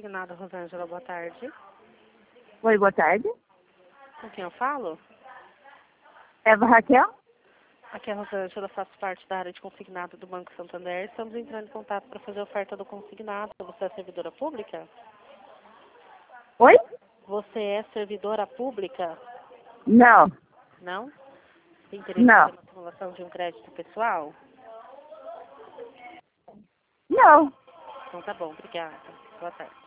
consignado, Rosângela, boa tarde. Oi, boa tarde. Com quem eu falo? Eva Raquel? Aqui é a Rosângela, faço parte da área de consignado do Banco Santander. Estamos entrando em contato para fazer a oferta do consignado. Você é servidora pública? Oi? Você é servidora pública? Não, Não? Tem interesse não, na simulação de um crédito pessoal? não. Então tá bom, obrigada. Boa tarde.